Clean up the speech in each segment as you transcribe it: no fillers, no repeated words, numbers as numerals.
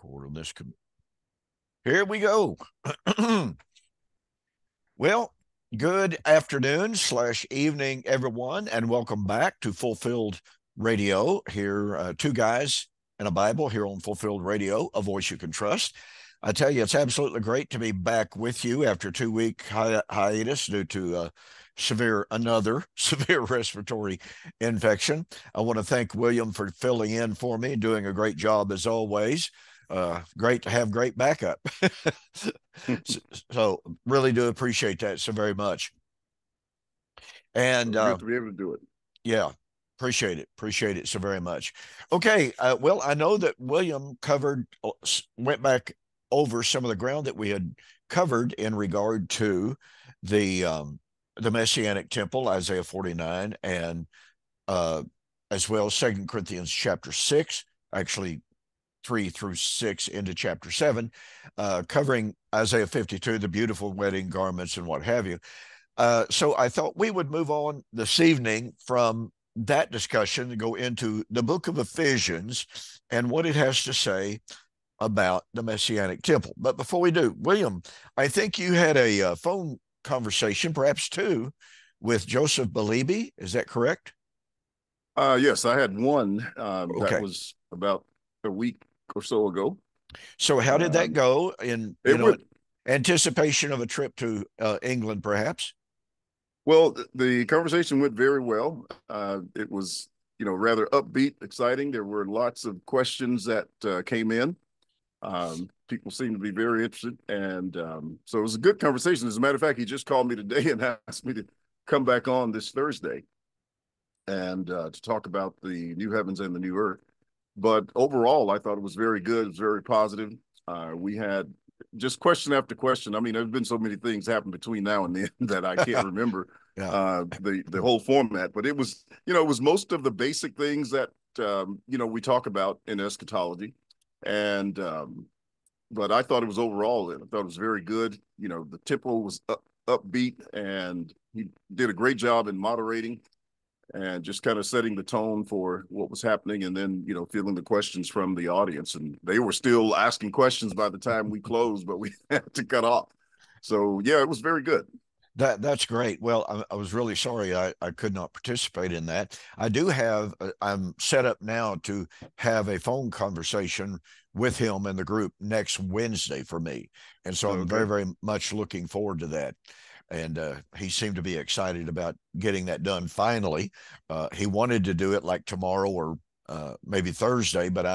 record on this. Here we go. Well, good afternoon / evening, everyone, and welcome back to Fulfilled Radio. Here, two guys and a Bible here on Fulfilled Radio, a voice you can trust. I tell you, it's absolutely great to be back with you after a 2-week hiatus due to another severe respiratory infection. I want to thank William for filling in for me, doing a great job as always. Great to have great backup. So really do appreciate that so very much. And good to be able to do it. Yeah, appreciate it so very much. Okay, well, I know that William went back over some of the ground that we had covered in regard to the Messianic temple, Isaiah 49, and as well as 2 Corinthians chapter 6, actually 3 through 6 into chapter 7, covering Isaiah 52, the beautiful wedding garments and what have you. So I thought we would move on this evening from that discussion to go into the book of Ephesians and what it has to say about the Messianic temple. But before we do, William, I think you had a phone conversation, perhaps two, with Joseph Balibi. Is that correct? Yes, I had one Okay. that was about a week or so ago. So how did that go in anticipation of a trip to England, perhaps? Well, the conversation went very well. It was, rather upbeat, exciting. There were lots of questions that came in. People seemed to be very interested. And so it was a good conversation. As a matter of fact, he just called me today and asked me to come back on this Thursday and to talk about the new heavens and the new earth. But overall, I thought it was very good. It was very positive. We had just question after question. I mean, there's been so many things happen between now and then that I can't remember the whole format. But it was, it was most of the basic things that, we talk about in eschatology. And but I thought it was overall, I thought it was very good. The tempo was upbeat, and he did a great job in moderating and just kind of setting the tone for what was happening, and then, fielding the questions from the audience. And they were still asking questions by the time we closed, but we had to cut off. So, yeah, it was very good. That's great. Well, I was really sorry I could not participate in that. I do have, I'm set up now to have a phone conversation with him and the group next Wednesday for me. And so I'm very, very much looking forward to that. And he seemed to be excited about getting that done finally. He wanted to do it like tomorrow or maybe Thursday, but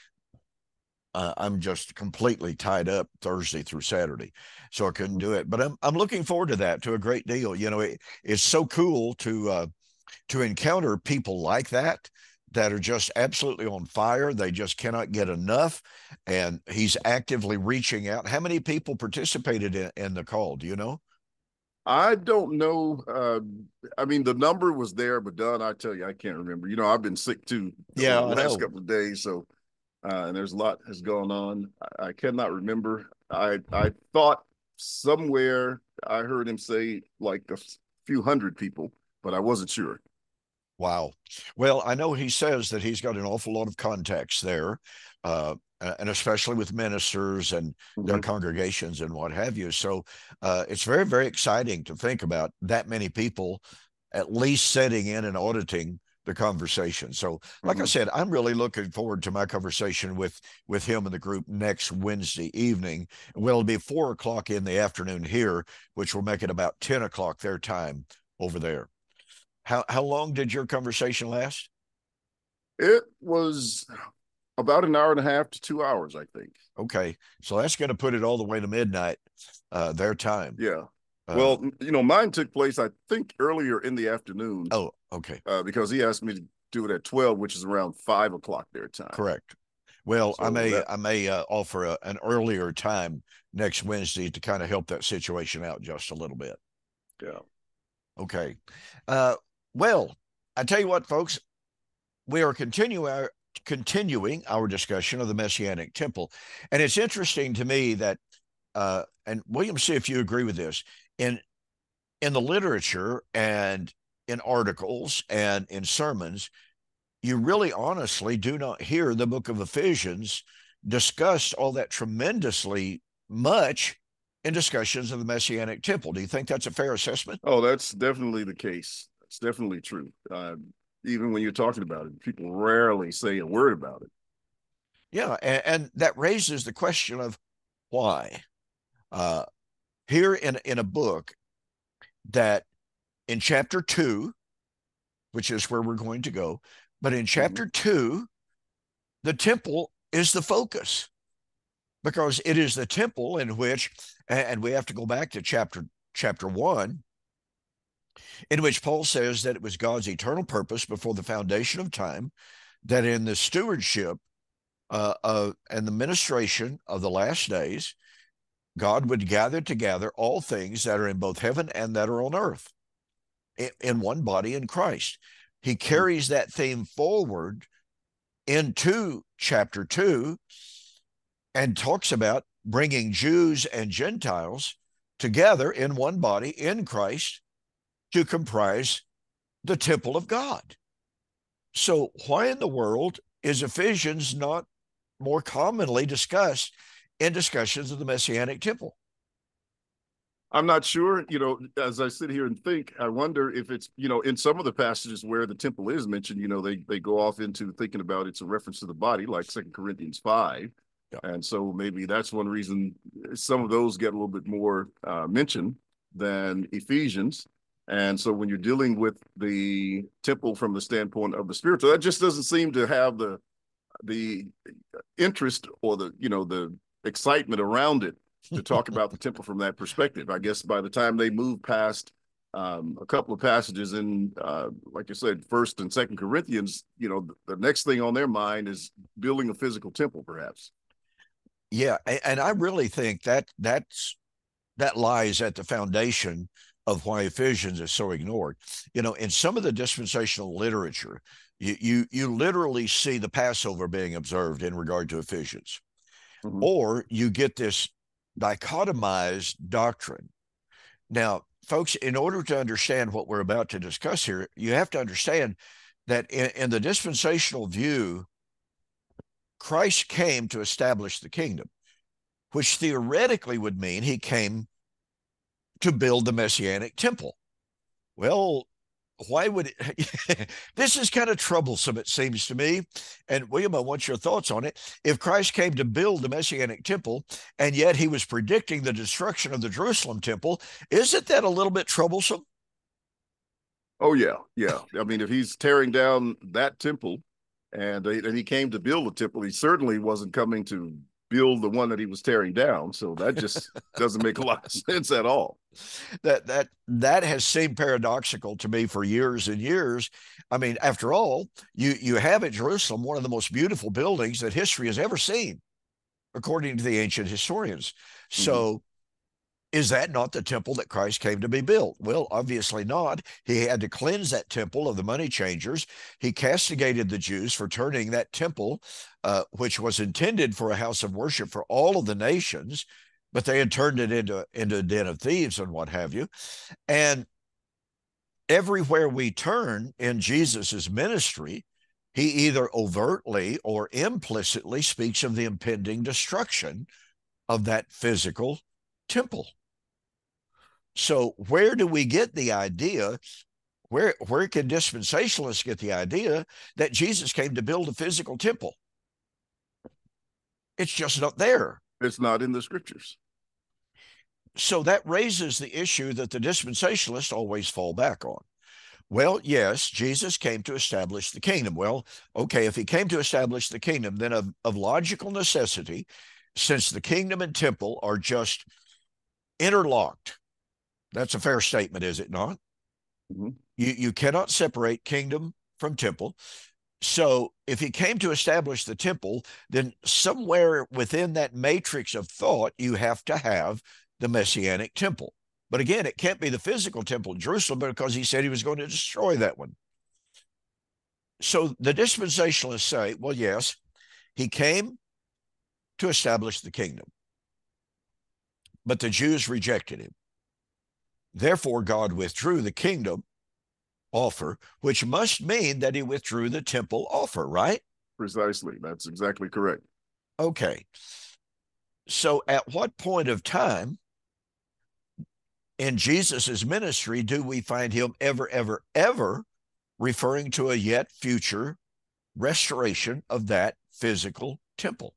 I'm just completely tied up Thursday through Saturday, so I couldn't do it. But I'm looking forward to that to a great deal. It's so cool to encounter people like that are just absolutely on fire. They just cannot get enough, and he's actively reaching out. How many people participated in the call? Do you know? I don't know. I mean, the number was there, but Don, I tell you, I can't remember. I've been sick too the last couple of days, so and there's a lot has gone on. I cannot remember. I thought somewhere I heard him say like a few hundred people, but I wasn't sure. Wow. Well, I know he says that he's got an awful lot of contacts there, and especially with ministers and their congregations and what have you. So it's very, very exciting to think about that many people at least sitting in and auditing the conversation. So like I said, I'm really looking forward to my conversation with him and the group next Wednesday evening. Well, it'll be 4:00 in the afternoon here, which will make it about 10 o'clock their time over there. How long did your conversation last? It was about an hour and a half to 2 hours, I think. Okay. So that's going to put it all the way to midnight, their time. Yeah. Well, mine took place, I think, earlier in the afternoon. Oh, okay. Because he asked me to do it at 12, which is around 5 o'clock their time. Correct. Well, so I may offer an earlier time next Wednesday to kind of help that situation out just a little bit. Yeah. Okay. Well, I tell you what, folks, we are continuing our discussion of the Messianic temple. And it's interesting to me that, and William, see if you agree with this, in the literature and in articles and in sermons, you really honestly do not hear the book of Ephesians discussed all that tremendously much in discussions of the Messianic temple. Do you think that's a fair assessment? Oh, that's definitely the case. That's definitely true. Even when you're talking about it, people rarely say a word about it. Yeah, and that raises the question of why. Uh, Here in a book that in chapter 2, which is where we're going to go, but in chapter 2, the temple is the focus because it is the temple in which, and we have to go back to chapter 1, in which Paul says that it was God's eternal purpose before the foundation of time that in the stewardship and the ministration of the last days, God would gather together all things that are in both heaven and that are on earth in one body in Christ. He carries that theme forward into chapter 2 and talks about bringing Jews and Gentiles together in one body in Christ to comprise the temple of God. So why in the world is Ephesians not more commonly discussed in discussions of the Messianic temple? I'm not sure. As I sit here and think, I wonder if it's, in some of the passages where the temple is mentioned, they go off into thinking about it's a reference to the body, like 2 Corinthians 5. Yeah. And so maybe that's one reason some of those get a little bit more mention than Ephesians. And so when you're dealing with the temple from the standpoint of the spiritual, that just doesn't seem to have the interest or the excitement around it to talk about the temple from that perspective. I guess by the time they move past a couple of passages in, like I said, 1st and 2nd Corinthians, the next thing on their mind is building a physical temple, perhaps. Yeah, and I really think that lies at the foundation of why Ephesians is so ignored. In some of the dispensational literature, you literally see the Passover being observed in regard to Ephesians. Mm-hmm. Or you get this dichotomized doctrine. Now, folks, in order to understand what we're about to discuss here, you have to understand that in the dispensational view, Christ came to establish the kingdom, which theoretically would mean he came to build the Messianic temple. Well, why would it? This is kind of troublesome, it seems to me. And William, I want your thoughts on it. If Christ came to build the Messianic temple, and yet he was predicting the destruction of the Jerusalem temple, isn't that a little bit troublesome? Oh, yeah. Yeah. I mean, if he's tearing down that temple and he came to build a temple, he certainly wasn't coming to build the one that he was tearing down. So that just doesn't make a lot of sense at all. That has seemed paradoxical to me for years and years. I mean, after all, you have at Jerusalem one of the most beautiful buildings that history has ever seen, according to the ancient historians. So is that not the temple that Christ came to be built? Well, obviously not. He had to cleanse that temple of the money changers. He castigated the Jews for turning that temple, which was intended for a house of worship for all of the nations, but they had turned it into a den of thieves and what have you. And everywhere we turn in Jesus's ministry, he either overtly or implicitly speaks of the impending destruction of that physical temple. So where do we get the idea? Where can dispensationalists get the idea that Jesus came to build a physical temple? It's just not there. It's not in the scriptures. So that raises the issue that the dispensationalists always fall back on. Well, yes, Jesus came to establish the kingdom. Well, okay, if he came to establish the kingdom, then of logical necessity, since the kingdom and temple are just interlocked, that's a fair statement, is it not? Mm-hmm. You cannot separate kingdom from temple. So if he came to establish the temple, then somewhere within that matrix of thought, you have to have the Messianic temple. But again, it can't be the physical temple in Jerusalem because he said he was going to destroy that one. So the dispensationalists say, well, yes, he came to establish the kingdom, but the Jews rejected him. Therefore, God withdrew the kingdom offer, which must mean that he withdrew the temple offer, right? Precisely. That's exactly correct. Okay. So at what point of time in Jesus's ministry do we find him ever referring to a yet future restoration of that physical temple?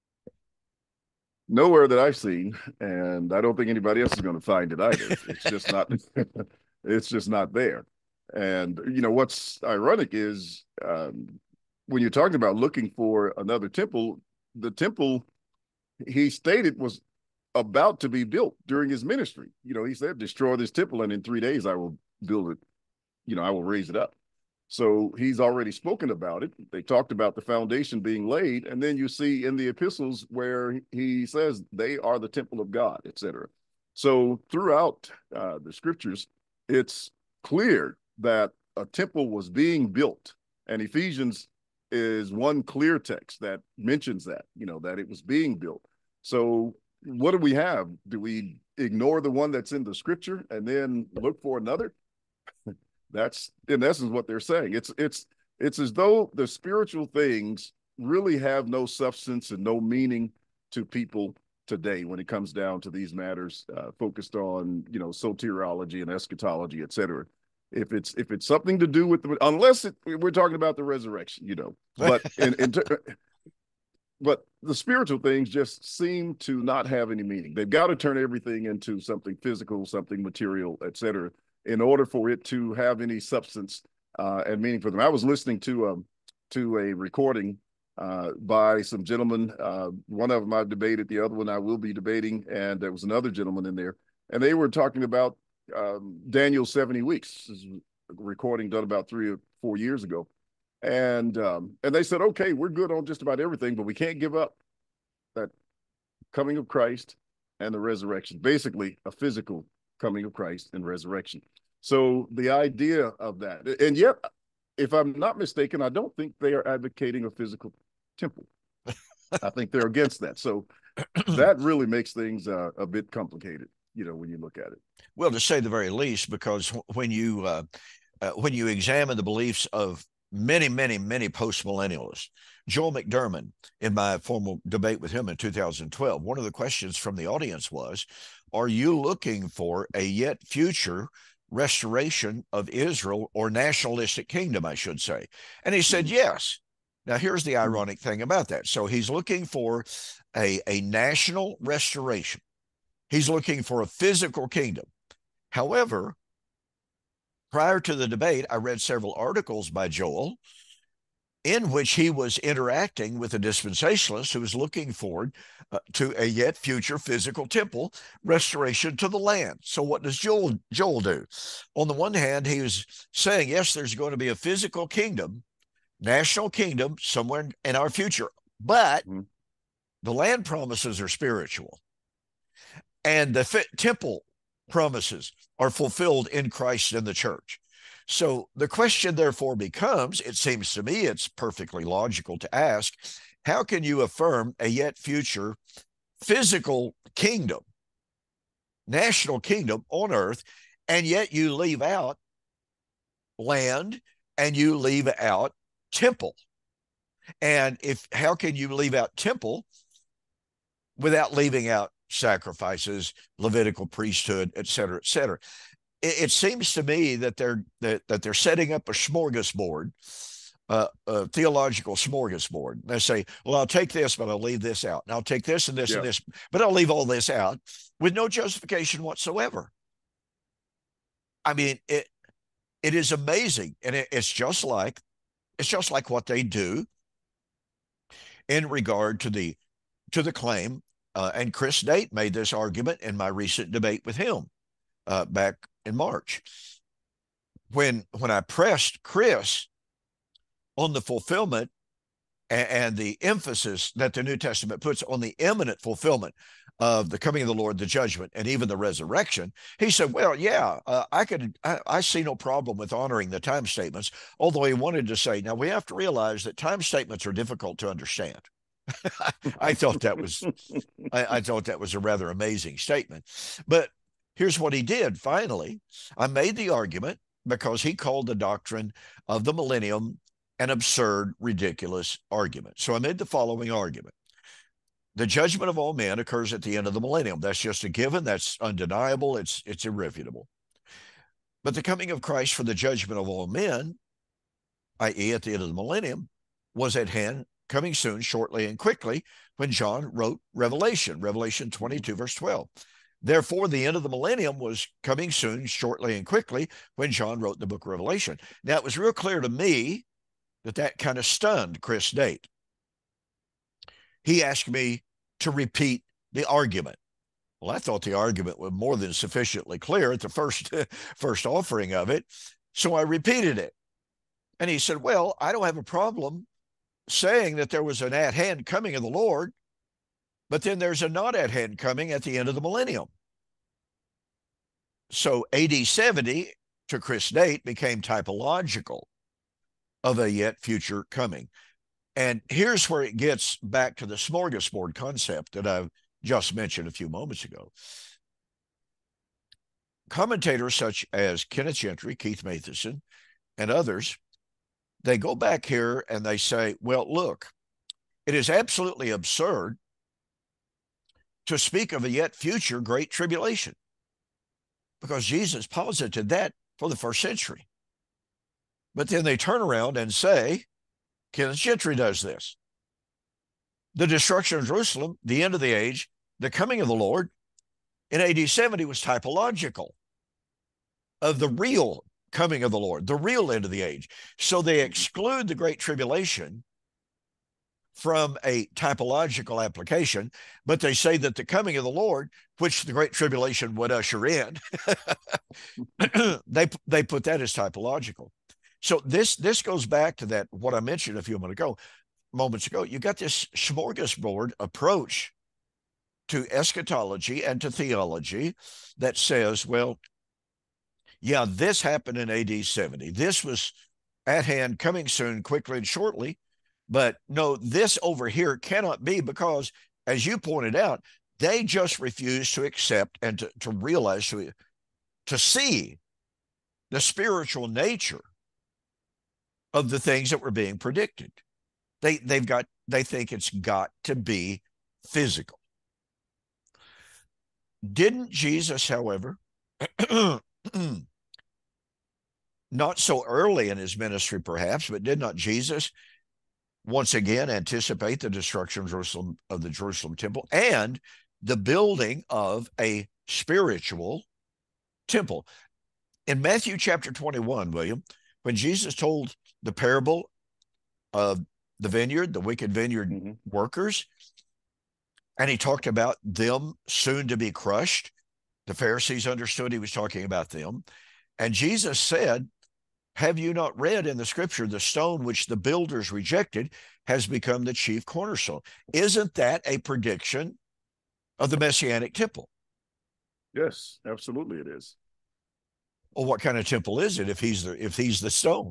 Nowhere that I've seen, and I don't think anybody else is going to find it either. It's just not. It's just not there. And you know what's ironic is when you're talking about looking for another temple, the temple he stated was about to be built during his ministry. You know, he said, "Destroy this temple, and in 3 days I will build it. You know, I will raise it up." So he's already spoken about it. They talked about the foundation being laid, and then you see in the epistles where he says they are the temple of God, etc. So throughout the scriptures, it's clear that a temple was being built, and Ephesians is one clear text that mentions that, you know, that it was being built. So what do we have? Do we ignore the one that's in the scripture and then look for another? That's in essence what they're saying. It's as though the spiritual things really have no substance and no meaning to people today when it comes down to these matters focused on, you know, soteriology and eschatology, et cetera. If it's something to do with unless we're talking about the resurrection, you know, but but the spiritual things just seem to not have any meaning. They've got to turn everything into something physical, something material, et cetera, in order for it to have any substance and meaning for them. I was listening to a recording by some gentlemen. One of them I've debated, the other one I will be debating, and there was another gentleman in there, and they were talking about Daniel's 70 weeks. This is a recording done about 3 or 4 years ago, and they said, okay, we're good on just about everything, but we can't give up that coming of Christ and the resurrection. Basically, a physical coming of Christ and resurrection. So the idea of that, and yet, if I'm not mistaken, I don't think they are advocating a physical temple. I think they're against that. So that really makes things a bit complicated, you know, when you look at it. Well, to say the very least, because when you examine the beliefs of many post-millennialists, Joel McDurmon, in my formal debate with him in 2012, one of the questions from the audience was, are you looking for a yet future restoration of Israel, or nationalistic kingdom, I should say? And he said, yes. Now, here's the ironic thing about that. So he's looking for a national restoration. He's looking for a physical kingdom. However, prior to the debate, I read several articles by Joel in which he was interacting with a dispensationalist who was looking forward to a yet future physical temple restoration to the land. So what does Joel do? On the one hand, he was saying, yes, there's going to be a physical kingdom, national kingdom somewhere in our future, but the land promises are spiritual, and the temple promises are fulfilled in Christ and the church. So the question therefore becomes, it seems to me it's perfectly logical to ask, how can you affirm a yet future physical kingdom, national kingdom on earth, and yet you leave out land and you leave out temple? And how can you leave out temple without leaving out sacrifices, Levitical priesthood, et cetera, et cetera? It seems to me that they're setting up a smorgasbord, a theological smorgasbord. They say, well, I'll take this, but I'll leave this out. And I'll take this and this and this, but I'll leave all this out with no justification whatsoever. I mean, it is amazing. And it's just like what they do in regard to the claim. And Chris Date made this argument in my recent debate with him back in March, when I pressed Chris on the fulfillment and the emphasis that the New Testament puts on the imminent fulfillment of the coming of the Lord, the judgment, and even the resurrection. He said, well, yeah, I see no problem with honoring the time statements, although he wanted to say, now we have to realize that time statements are difficult to understand. I thought that was a rather amazing statement. But here's what he did. Finally, I made the argument, because he called the doctrine of the millennium an absurd, ridiculous argument. So I made the following argument. The judgment of all men occurs at the end of the millennium. That's just a given. That's undeniable. It's irrefutable. But the coming of Christ for the judgment of all men, i.e., at the end of the millennium, was at hand, coming soon, shortly, and quickly, when John wrote Revelation 22, verse 12. Therefore, the end of the millennium was coming soon, shortly, and quickly, when John wrote the book of Revelation. Now, it was real clear to me that kind of stunned Chris Date. He asked me to repeat the argument. Well, I thought the argument was more than sufficiently clear at the first offering of it, so I repeated it. And he said, well, I don't have a problem saying that there was an at-hand coming of the Lord, but then there's a not at-hand coming at the end of the millennium. So AD 70 to Chris Date became typological of a yet future coming. And here's where it gets back to the smorgasbord concept that I've just mentioned a few moments ago. Commentators such as Kenneth Gentry, Keith Matheson, and others, they go back here and they say, well, look, it is absolutely absurd to speak of a yet future great tribulation, because Jesus posited that for the first century. But then they turn around and say, Kenneth Gentry does this: the destruction of Jerusalem, the end of the age, the coming of the Lord in AD 70 was typological of the real coming of the Lord, the real end of the age. So they exclude the Great Tribulation from a typological application, but they say that the coming of the Lord, which the Great Tribulation would usher in, they put that as typological. So this goes back to that, what I mentioned a few moments ago. You got this smorgasbord approach to eschatology and to theology that says, well, yeah, this happened in AD 70. This was at hand, coming soon, quickly and shortly. But no, this over here cannot be, because, as you pointed out, they just refuse to accept and to realize, to see the spiritual nature of the things that were being predicted. They think it's got to be physical. Didn't Jesus, however, not so early in his ministry perhaps, but did not Jesus once again anticipate the destruction of the Jerusalem temple and the building of a spiritual temple? In Matthew chapter 21, William, when Jesus told the parable of the vineyard, the wicked vineyard workers, and he talked about them soon to be crushed, the Pharisees understood he was talking about them. And Jesus said, have you not read in the scripture, the stone which the builders rejected has become the chief cornerstone? Isn't that a prediction of the Messianic temple? Yes, absolutely it is. Well, what kind of temple is it if he's the stone?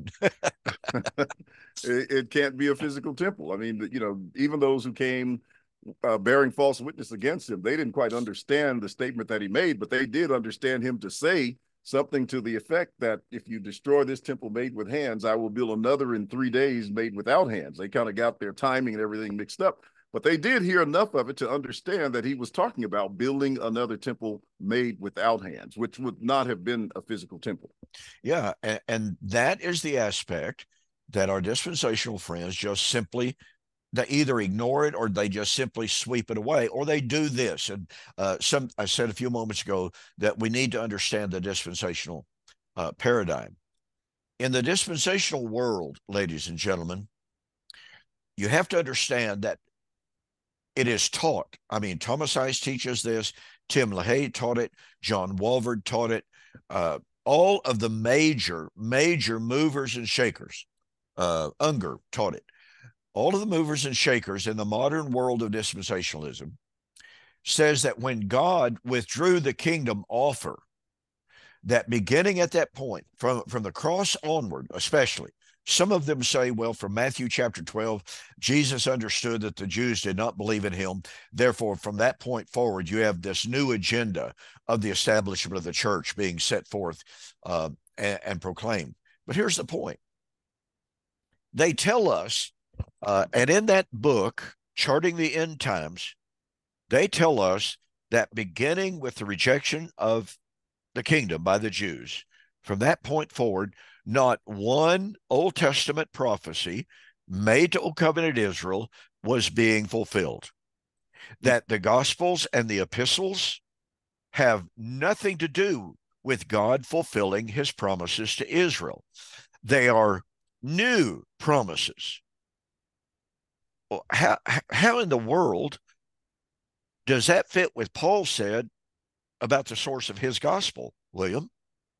It can't be a physical temple. I mean, even those who came bearing false witness against him, they didn't quite understand the statement that he made, but they did understand him to say something to the effect that if you destroy this temple made with hands, I will build another in 3 days made without hands. They kind of got their timing and everything mixed up, but they did hear enough of it to understand that he was talking about building another temple made without hands, which would not have been a physical temple. Yeah, and that is the aspect that our dispensational friends just simply, they either ignore it or they just simply sweep it away, or they do this. And I said a few moments ago that we need to understand the dispensational paradigm. In the dispensational world, ladies and gentlemen, you have to understand that it is taught. I mean, Thomas Ice teaches this, Tim LaHaye taught it, John Walvoord taught it, all of the major movers and shakers, Unger taught it. All of the movers and shakers in the modern world of dispensationalism says that when God withdrew the kingdom offer, that beginning at that point, from the cross onward, especially, some of them say, well, from Matthew chapter 12, Jesus understood that the Jews did not believe in him. Therefore, from that point forward, you have this new agenda of the establishment of the church being set forth and proclaimed. But here's the point. They tell us, and in that book, Charting the End Times, They tell us that beginning with the rejection of the kingdom by the Jews, from that point forward, not one Old Testament prophecy made to Old Covenant Israel was being fulfilled. That the Gospels and the epistles have nothing to do with God fulfilling his promises to Israel. They are new promises. Well, how in the world does that fit with Paul said about the source of his gospel, William?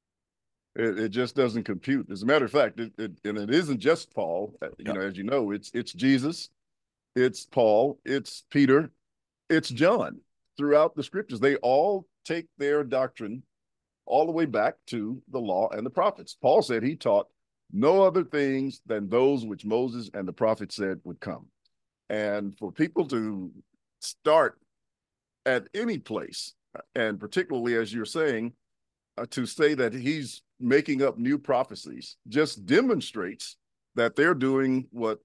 It just doesn't compute. As a matter of fact, and it isn't just Paul. Yeah. As you know, it's Jesus, it's Paul, it's Peter, it's John. Throughout the scriptures, they all take their doctrine all the way back to the law and the prophets. Paul said he taught no other things than those which Moses and the prophets said would come. And for people to start at any place, and particularly as you're saying, to say that he's making up new prophecies just demonstrates that they're doing what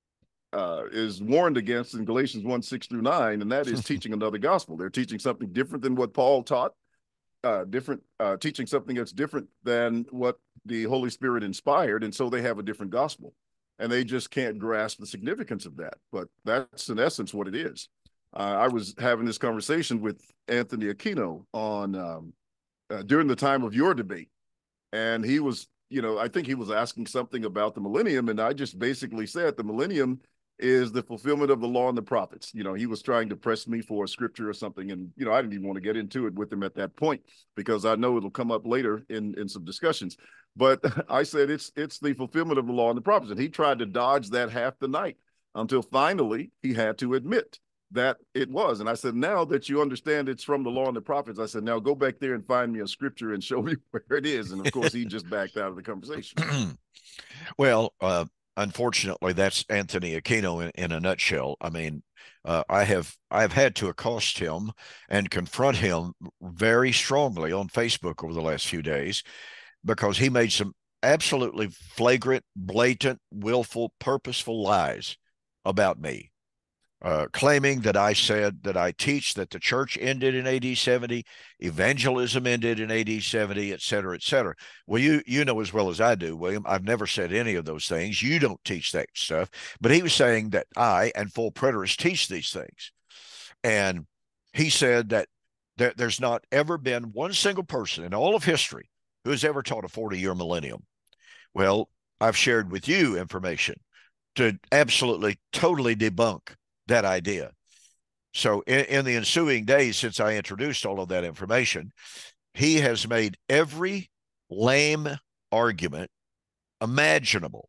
is warned against in Galatians 1:6-9, and that is teaching another gospel. They're teaching something different than what Paul taught, teaching something that's different than what the Holy Spirit inspired, and so they have a different gospel. And they just can't grasp the significance of that. But that's in essence what it is. I was having this conversation with Anthony Aquino on during the time of your debate. And he was, I think he was asking something about the millennium. And I just basically said the millennium is the fulfillment of the law and the prophets. He was trying to press me for a scripture or something. And, I didn't even want to get into it with him at that point because I know it'll come up later in some discussions. But I said it's the fulfillment of the law and the prophets. And he tried to dodge that half the night until finally he had to admit that it was. And I said, now that you understand it's from the law and the prophets, I said, now go back there and find me a scripture and show me where it is. And of course, he just backed out of the conversation. Well, unfortunately, that's Anthony Aquino in a nutshell. I mean, I have had to accost him and confront him very strongly on Facebook over the last few days because he made some absolutely flagrant, blatant, willful, purposeful lies about me. Claiming that I said that I teach that the church ended in AD 70, evangelism ended in AD 70, et cetera, et cetera. Well, you know as well as I do, William, I've never said any of those things. You don't teach that stuff. But he was saying that I and full preterists teach these things. And he said that there's not ever been one single person in all of history who has ever taught a 40-year millennium. Well, I've shared with you information to absolutely, totally debunk that idea. So in the ensuing days, since I introduced all of that information, he has made every lame argument imaginable.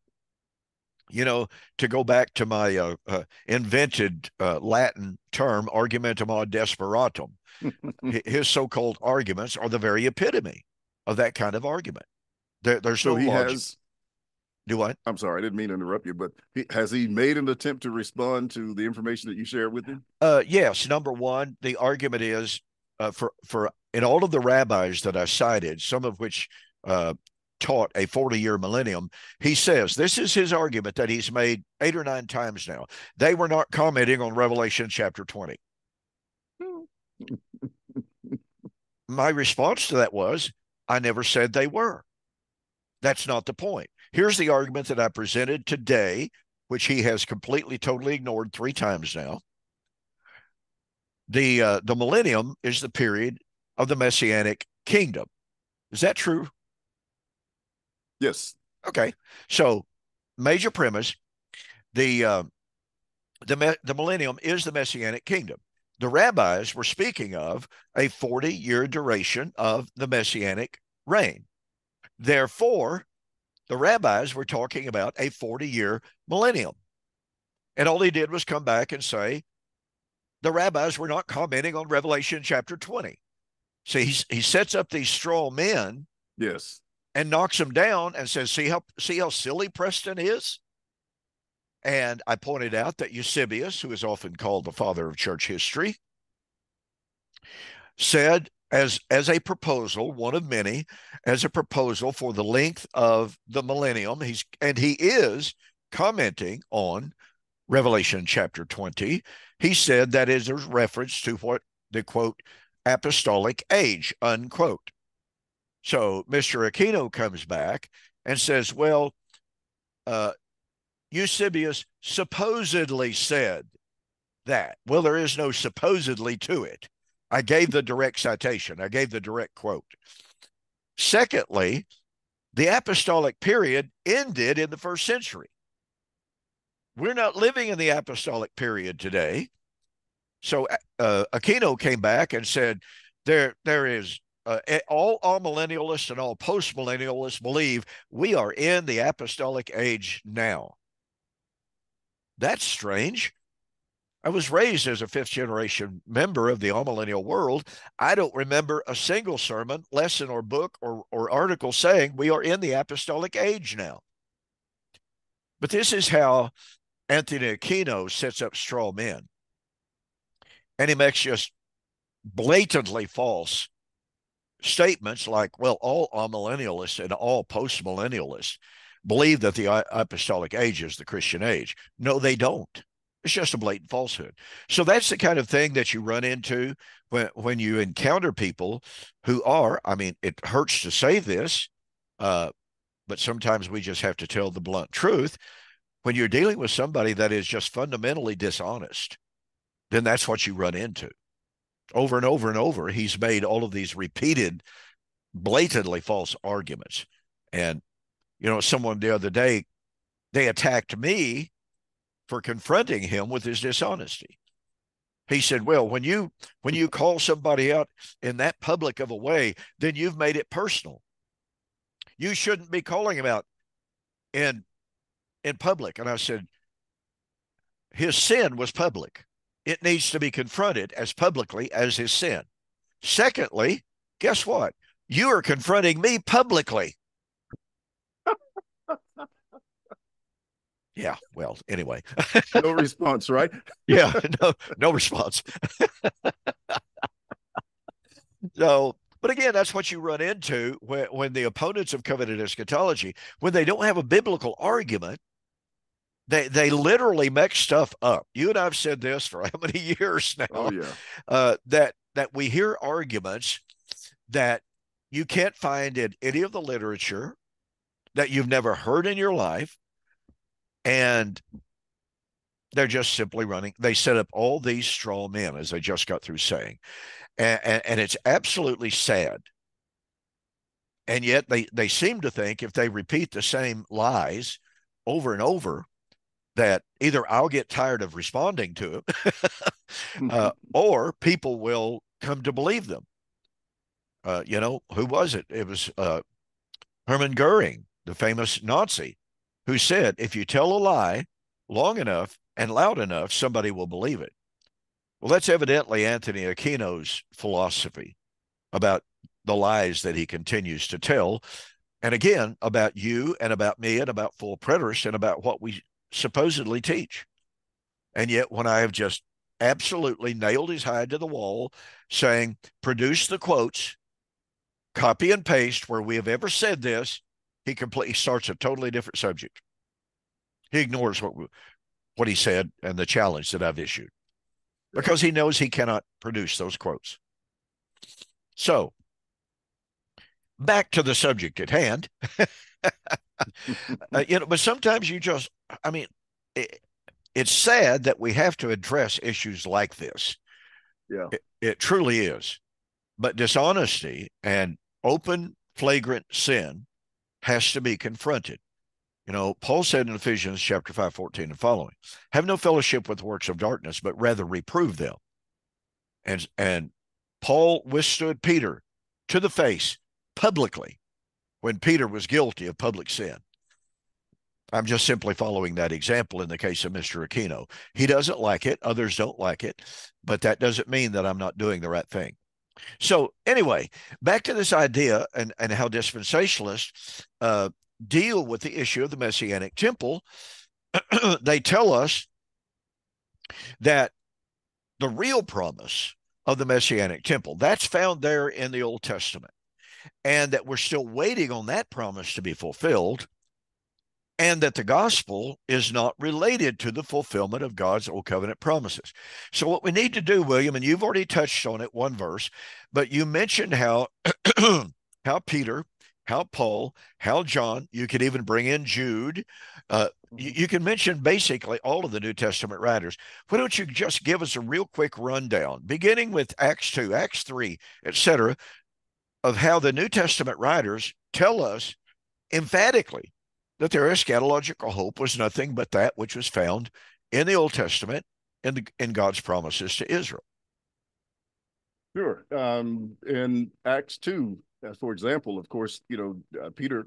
To go back to my invented Latin term, argumentum ad desperatum, his so-called arguments are the very epitome of that kind of argument. There's So no he logic. has. Do what? I'm sorry, I didn't mean to interrupt you, but has he made an attempt to respond to the information that you shared with him? Yes. Number one, the argument is for in all of the rabbis that I cited, some of which taught a 40-year millennium, he says this is his argument that he's made 8 or 9 times now. They were not commenting on Revelation chapter 20. My response to that was, I never said they were. That's not the point. Here's the argument that I presented today, which he has completely, totally ignored 3 times now. The millennium is the period of the Messianic kingdom. Is that true? Yes. Okay. So, major premise: the millennium is the Messianic kingdom. The rabbis were speaking of a 40-year duration of the Messianic reign. Therefore, the rabbis were talking about a 40-year millennium. And all he did was come back and say the rabbis were not commenting on Revelation chapter 20. So he sets up these straw men. Yes. And knocks them down and says, see how silly Preston is? And I pointed out that Eusebius, who is often called the father of church history, said as a proposal, one of many, as a proposal for the length of the millennium, he is commenting on Revelation chapter 20, he said that is a reference to what the quote apostolic age, unquote. So Mr. Aquino comes back and says, well, Eusebius supposedly said that. Well, there is no supposedly to it. I gave the direct citation, I gave the direct quote. Secondly, the apostolic period ended in the first century. We're not living in the apostolic period today. So Aquino came back and said, there is all millennialists and all post-millennialists believe we are in the apostolic age now. That's strange. I was raised as a fifth generation member of the amillennial world. I don't remember a single sermon, lesson, or book or article saying we are in the apostolic age now. But this is how Anthony Aquino sets up straw men. And he makes just blatantly false statements like, well, all amillennialists and all postmillennialists believe that the apostolic age is the Christian age. No, they don't. It's just a blatant falsehood. So that's the kind of thing that you run into when you encounter people who are, I mean, it hurts to say this, but sometimes we just have to tell the blunt truth. When you're dealing with somebody that is just fundamentally dishonest, then that's what you run into. Over and over and over, he's made all of these repeated, blatantly false arguments. And, you know, someone the other day, they attacked me for confronting him with his dishonesty. He said, well, when you call somebody out in that public of a way, then you've made it personal. You shouldn't be calling him out in public. And I said, his sin was public. It needs to be confronted as publicly as his sin. Secondly, guess what? You are confronting me publicly. Yeah, well, anyway. No response, right? Yeah, no response. So, but again, that's what you run into when the opponents of covenant eschatology, when they don't have a biblical argument, they literally make stuff up. You and I've said this for how many years now? Oh yeah. That we hear arguments that you can't find in any of the literature, that you've never heard in your life, and they're just simply running. They set up all these straw men, as I just got through saying, and it's absolutely sad. And yet they seem to think if they repeat the same lies over and over, that either I'll get tired of responding to them, or people will come to believe them. You know, who was it? It was Hermann Goering, the famous Nazi, who said, if you tell a lie long enough and loud enough, somebody will believe it. Well, that's evidently Anthony Aquino's philosophy about the lies that he continues to tell. And again, about you and about me and about full preterists and about what we supposedly teach. And yet, when I have just absolutely nailed his hide to the wall, saying, produce the quotes, copy and paste where we have ever said this, he completely starts a totally different subject. He ignores what he said and the challenge that I've issued because he knows he cannot produce those quotes. So, back to the subject at hand. You know, but sometimes you just, I mean, it's sad that we have to address issues like this. Yeah. It truly is. But dishonesty and open, flagrant sin has to be confronted. You know, Paul said in Ephesians chapter 5:14 and following, have no fellowship with the works of darkness, but rather reprove them. And Paul withstood Peter to the face publicly when Peter was guilty of public sin. I'm just simply following that example in the case of Mr. Aquino. He doesn't like it. Others don't like it. But that doesn't mean that I'm not doing the right thing. So anyway, back to this idea and how dispensationalists deal with the issue of the Messianic temple. They tell us that the real promise of the Messianic temple, that's found there in the Old Testament, and that we're still waiting on that promise to be fulfilled. and that the gospel is not related to the fulfillment of God's old covenant promises. So what we need to do, William, and you've already touched on it, one verse, but you mentioned how how Peter, how Paul, how John, you could even bring in Jude. You can mention basically all of the New Testament writers. Why don't you just give us a real quick rundown, beginning with Acts 2, Acts 3, etc., of how the New Testament writers tell us emphatically that their eschatological hope was nothing but that which was found in the Old Testament in God's promises to Israel. Sure. In Acts 2, for example, of course, Peter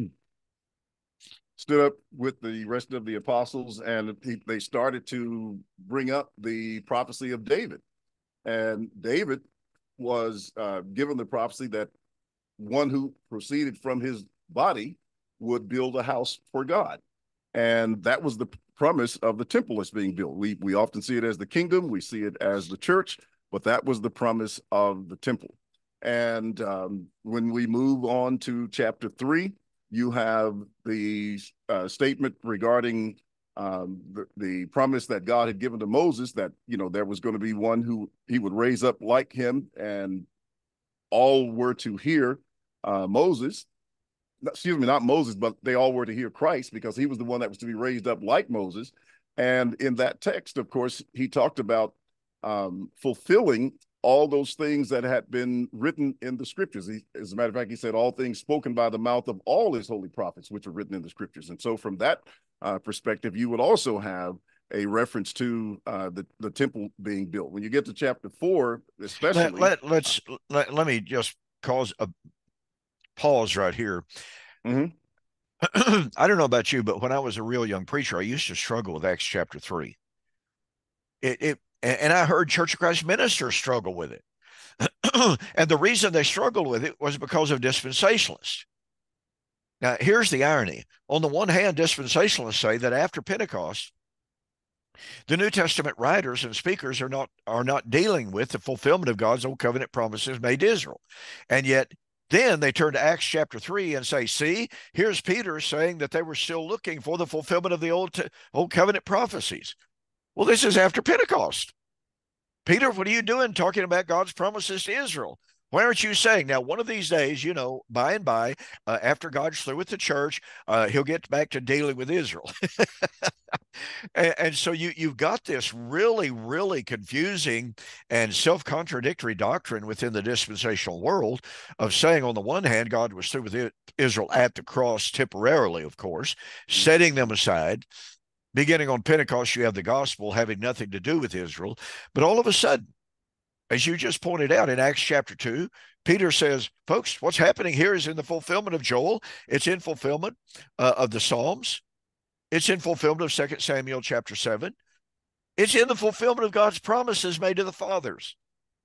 stood up with the rest of the apostles, and they started to bring up the prophecy of David. And David was given the prophecy that one who proceeded from his body would build a house for God. And that was the promise of the temple that's being built. We often see it as the kingdom, we see it as the church, but that was the promise of the temple. And when we move on to chapter 3, you have the statement regarding the promise that God had given to Moses, that there was going to be one who he would raise up like him, and all were to hear Moses. Excuse me, not Moses, but they all were to hear Christ, because he was the one that was to be raised up like Moses. And in that text, of course, he talked about fulfilling all those things that had been written in the scriptures. As a matter of fact, he said all things spoken by the mouth of all his holy prophets, which are written in the scriptures. And so from that perspective, you would also have a reference to the temple being built. When you get to chapter 4, especially. Let me just cause a pause right here. Mm-hmm. I don't know about you, but when I was a real young preacher, I used to struggle with Acts chapter 3. And I heard Church of Christ ministers struggle with it. And the reason they struggled with it was because of dispensationalists. Now, here's the irony. On the one hand, dispensationalists say that after Pentecost, the New Testament writers and speakers are not dealing with the fulfillment of God's old covenant promises made to Israel. And yet then they turn to Acts chapter 3 and say, see, here's Peter saying that they were still looking for the fulfillment of the old covenant prophecies. Well, this is after Pentecost. Peter, what are you doing talking about God's promises to Israel? Why aren't you saying, now, one of these days, by and by, after God's through with the church, he'll get back to dealing with Israel. And so you've got this really, really confusing and self-contradictory doctrine within the dispensational world of saying, on the one hand, God was through with Israel at the cross temporarily, of course, setting them aside. Beginning on Pentecost, you have the gospel having nothing to do with Israel. But all of a sudden, as you just pointed out in Acts chapter 2, Peter says, folks, what's happening here is in the fulfillment of Joel. It's in fulfillment of the Psalms. It's in fulfillment of 2 Samuel chapter 7. It's in the fulfillment of God's promises made to the fathers.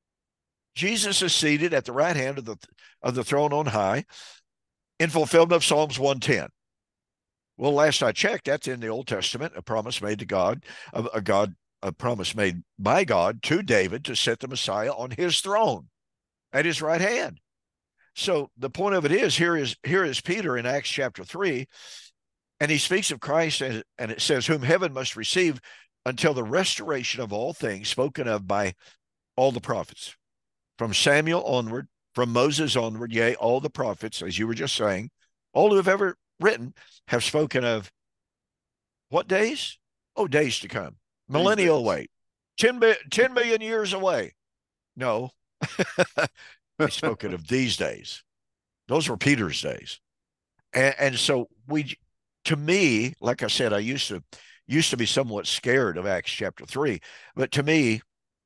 Jesus is seated at the right hand of the throne on high in fulfillment of Psalms 110. Well, last I checked, that's in the Old Testament, a promise made to God, a promise made by God to David to set the Messiah on his throne at his right hand. So the point of it is, here is Peter in Acts chapter 3, and he speaks of Christ, and it says, whom heaven must receive until the restoration of all things spoken of by all the prophets, from Samuel onward, from Moses onward, yea, all the prophets, as you were just saying, all who have ever written have spoken of what days? Oh, days to come. Millennial away. 10 million years away. No. They spoken of these days. Those were Peter's days. And so to me, like I said, I used to be somewhat scared of Acts chapter 3. But to me,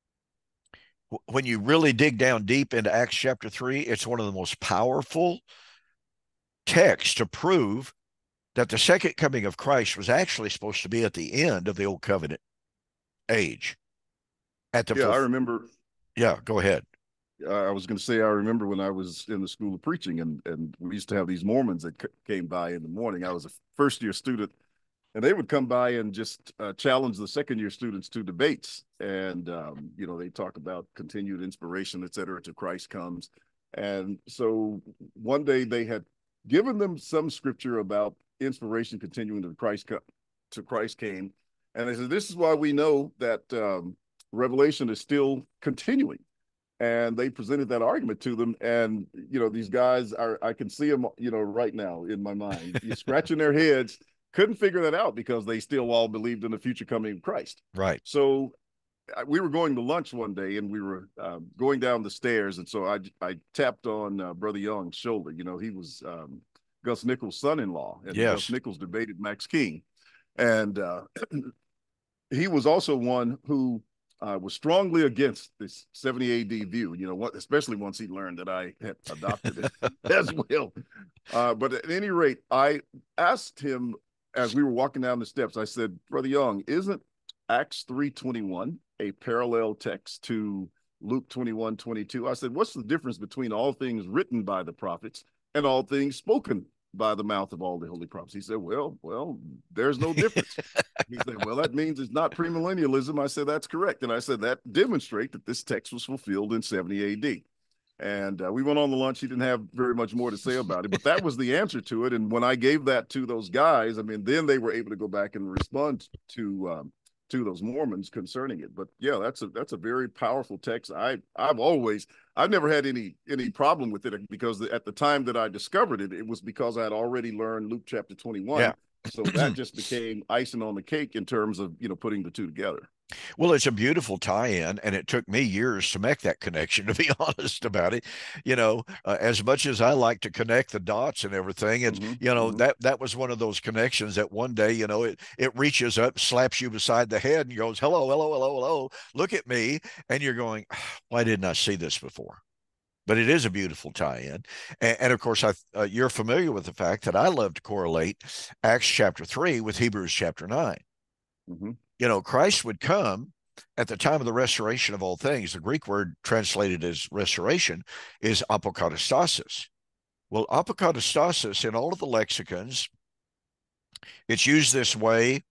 when you really dig down deep into Acts chapter 3, it's one of the most powerful texts to prove that the second coming of Christ was actually supposed to be at the end of the old covenant age. I remember. Yeah, go ahead. I was going to say, I remember when I was in the school of preaching, and we used to have these Mormons that came by in the morning. I was a first-year student, and they would come by and just challenge the second-year students to debates. And, they talk about continued inspiration, et cetera, till Christ comes. And so one day they had given them some scripture about inspiration continuing to Christ came. And I said, this is why we know that Revelation is still continuing. And they presented that argument to them. And, these guys I can see them, right now in my mind, you're scratching their heads, couldn't figure that out because they still all believed in the future coming of Christ. Right. So we were going to lunch one day and we were going down the stairs. And so I tapped on Brother Young's shoulder. He was Gus Nichols' son-in-law, and Yes. Gus Nichols debated Max King. And he was also one who was strongly against this 70 AD view, especially once he learned that I had adopted it as well. But at any rate, I asked him as we were walking down the steps, I said, Brother Young, isn't Acts 3:21 a parallel text to Luke 21:22? I said, what's the difference between all things written by the prophets and all things spoken by the mouth of all the holy prophets? He said, well, there's no difference. He said, well, that means it's not premillennialism. I said, that's correct. And I said, that demonstrates that this text was fulfilled in 70 AD. And we went on the lunch. He didn't have very much more to say about it, but that was the answer to it. And when I gave that to those guys, then they were able to go back and respond to those Mormons concerning it. But yeah, that's a very powerful text. I've never had any problem with it because at the time that I discovered it, it was because I had already learned Luke chapter 21. Yeah. So that just became icing on the cake in terms of, putting the two together. Well, it's a beautiful tie-in, and it took me years to make that connection, to be honest about it. As much as I like to connect the dots and everything, it's, that was one of those connections that one day, it reaches up, slaps you beside the head and goes, hello, hello, hello, hello, look at me. And you're going, why didn't I see this before? But it is a beautiful tie-in. And of course, you're familiar with the fact that I love to correlate Acts chapter 3 with Hebrews chapter 9. Mm-hmm. Christ would come at the time of the restoration of all things. The Greek word translated as restoration is apokatastasis. Well, apokatastasis in all of the lexicons, it's used this way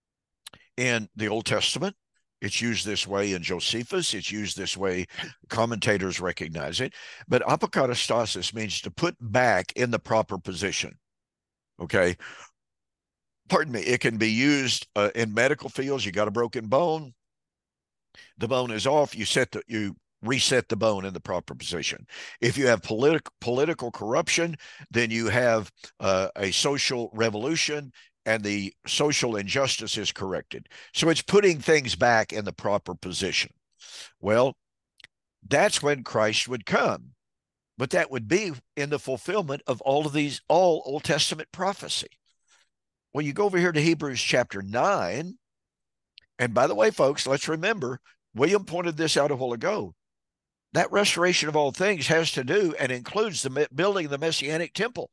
in the Old Testament. It's used this way in Josephus. It's used this way. Commentators recognize it. But apokatastasis means to put back in the proper position. Okay. Pardon me. It can be used in medical fields. You got a broken bone. The bone is off. You reset the bone in the proper position. If you have political corruption, then you have a social revolution, and the social injustice is corrected. So it's putting things back in the proper position. Well, that's when Christ would come. But that would be in the fulfillment of all Old Testament prophecy. Well, you go over here to Hebrews chapter 9. And by the way, folks, let's remember, William pointed this out a while ago. That restoration of all things has to do and includes the building of the Messianic temple.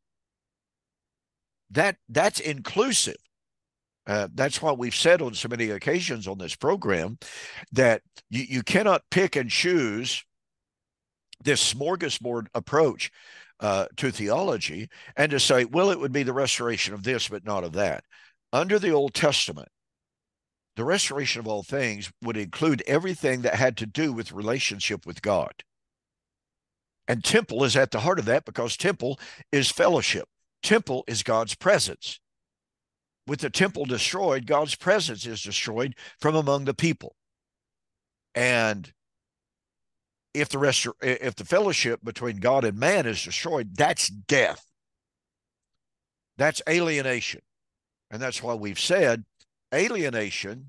That's inclusive. That's why we've said on so many occasions on this program that you cannot pick and choose this smorgasbord approach to theology and to say, well, it would be the restoration of this, but not of that. Under the Old Testament, the restoration of all things would include everything that had to do with relationship with God. And temple is at the heart of that because temple is fellowship. Temple is God's presence. With the temple destroyed, God's presence is destroyed from among the people. And if the fellowship between God and man is destroyed, that's death. That's alienation. And that's why we've said alienation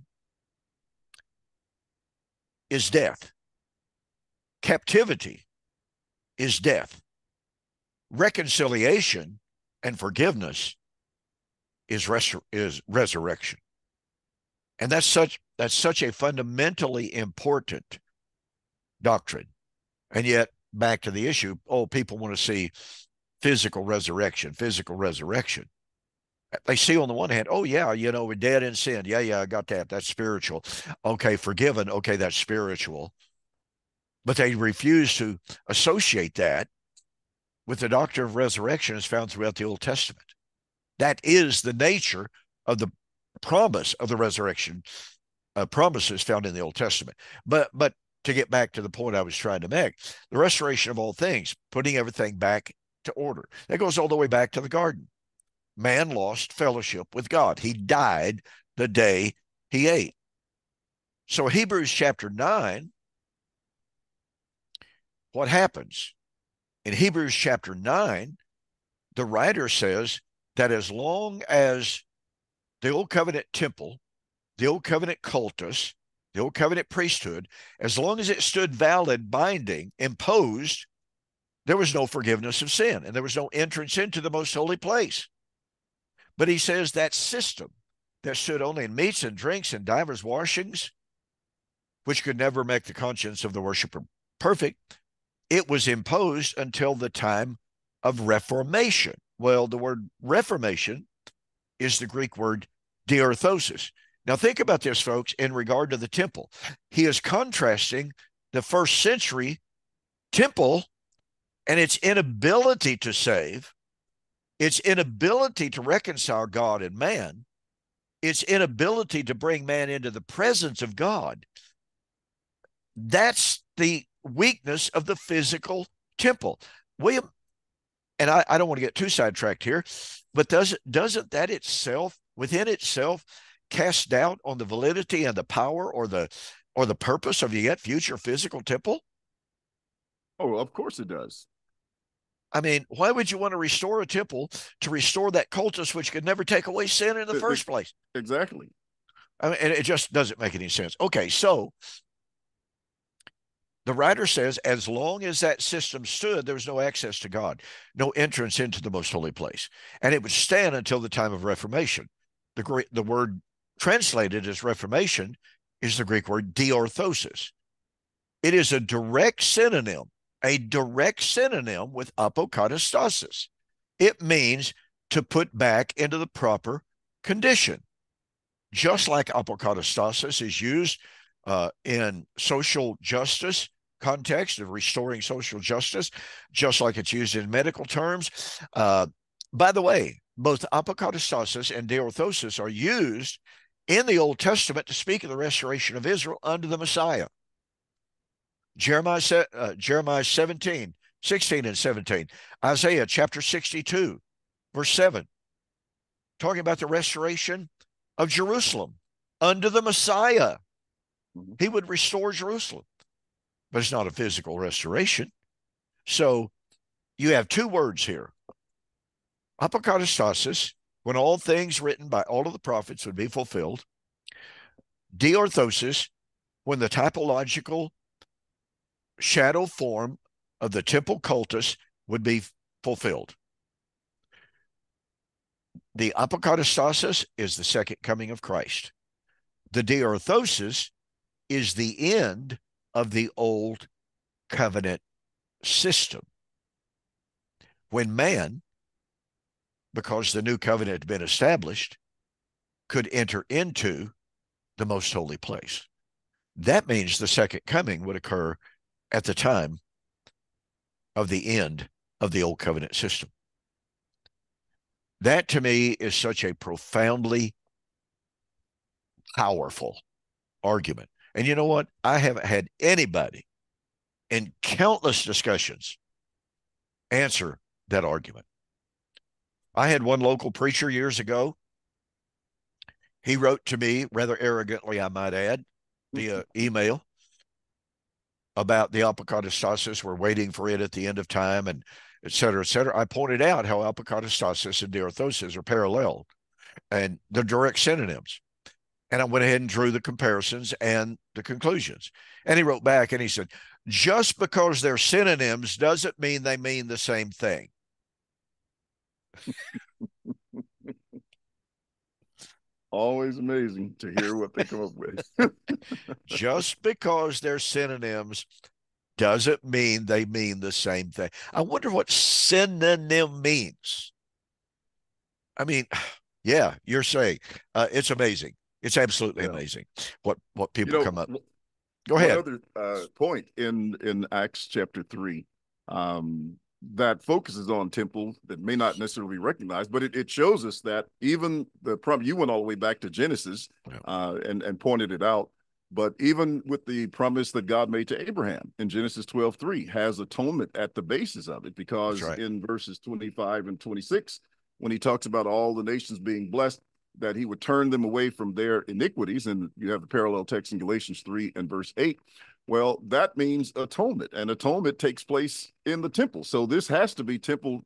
is death. Captivity is death. Reconciliation and forgiveness is resurrection. And that's such a fundamentally important doctrine. And yet, back to the issue, people want to see physical resurrection. They see on the one hand, we're dead in sin. Yeah, I got that. That's spiritual. Okay, forgiven. Okay, that's spiritual. But they refuse to associate that with the doctrine of resurrection as found throughout the Old Testament. That is the nature of the promise of the resurrection, promises found in the Old Testament. But to get back to the point I was trying to make, the restoration of all things, putting everything back to order. That goes all the way back to the garden. man lost fellowship with God. He died the day he ate. So Hebrews chapter 9, what happens? In Hebrews chapter 9, the writer says that as long as the Old Covenant temple, the Old Covenant cultus, the Old Covenant priesthood, as long as it stood valid, binding, imposed, there was no forgiveness of sin and there was no entrance into the most holy place. But he says that system that stood only in meats and drinks and divers washings, which could never make the conscience of the worshiper perfect, it was imposed until the time of Reformation. Well, the word Reformation is the Greek word diorthosis. Now, think about this, folks, in regard to the temple. He is contrasting the first century temple and its inability to save, its inability to reconcile God and man, its inability to bring man into the presence of God. That's the weakness of the physical temple. William, and I don't want to get too sidetracked here, but doesn't that itself, within itself, cast doubt on the validity and the power or the purpose of the yet future physical temple? Oh, of course it does. I mean, why would you want to restore a temple to restore that cultus which could never take away sin in the first place? Exactly. I mean, and it just doesn't make any sense. Okay, so the writer says, as long as that system stood, there was no access to God, no entrance into the most holy place. And it would stand until the time of Reformation. The word translated as Reformation is the Greek word diorthosis. It is a direct synonym with apokatastasis. It means to put back into the proper condition. Just like apokatastasis is used in social justice context of restoring social justice, just like it's used in medical terms. By the way, both apokatastasis and diorthosis are used in the Old Testament to speak of the restoration of Israel under the Messiah. Jeremiah 17, 16 and 17. Isaiah chapter 62, verse 7, talking about the restoration of Jerusalem under the Messiah. He would restore Jerusalem, but it's not a physical restoration. So you have two words here. Apokatastasis, when all things written by all of the prophets would be fulfilled. Diorthosis, when the typological shadow form of the temple cultus would be fulfilled. The apokatastasis is the second coming of Christ. The diorthosis is the end of the old covenant system. When man, because the new covenant had been established, could enter into the most holy place. That means the second coming would occur at the time of the end of the old covenant system. That to me is such a profoundly powerful argument. And you know what? I haven't had anybody in countless discussions answer that argument. I had one local preacher years ago. He wrote to me rather arrogantly, I might add, via email about the apokatastasis. We're waiting for it at the end of time, and et cetera, et cetera. I pointed out how apokatastasis and diorthosis are parallel and they're direct synonyms. And I went ahead and drew the comparisons and the conclusions. And he wrote back and he said, just because they're synonyms doesn't mean they mean the same thing. Always amazing to hear what they come up with. Just because they're synonyms doesn't mean they mean the same thing. I wonder what synonym means. I mean, yeah, you're saying it's amazing. It's absolutely amazing what people come up. Go ahead. One other point in Acts chapter 3 that focuses on temple that may not necessarily be recognized, but it shows us that even the promise, you went all the way back to Genesis and pointed it out, but even with the promise that God made to Abraham in Genesis 12:3 has atonement at the basis of it, because in verses 25 and 26, when he talks about all the nations being blessed, that he would turn them away from their iniquities. And you have the parallel text in Galatians 3 and verse 8. Well, that means atonement, and atonement takes place in the temple. So this has to be temple,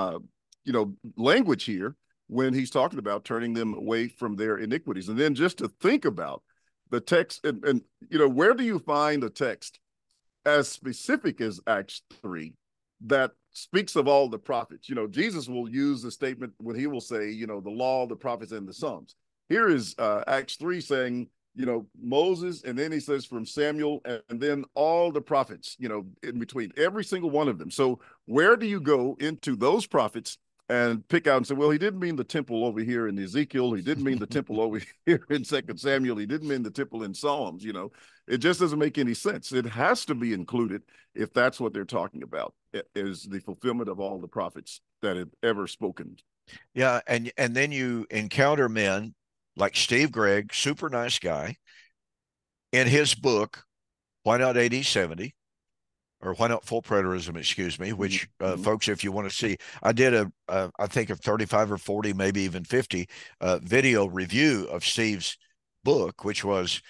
language here when he's talking about turning them away from their iniquities. And then just to think about the text, and where do you find a text as specific as Acts 3 that speaks of all the prophets? Jesus will use the statement when he will say, the law, the prophets, and the Psalms. Here is Acts 3 saying, Moses, and then he says from Samuel, and then all the prophets, in between, every single one of them. So where do you go into those prophets and pick out and say, well, he didn't mean the temple over here in Ezekiel. He didn't mean the temple over here in 2 Samuel. He didn't mean the temple in Psalms. It just doesn't make any sense. It has to be included if that's what they're talking about, is the fulfillment of all the prophets that have ever spoken. Yeah, and then you encounter men like Steve Gregg, super nice guy, in his book, Why Not AD 70, or Why Not Full Preterism, excuse me, which, folks, if you want to see, I did I think a 35 or 40, maybe even 50 video review of Steve's book, which was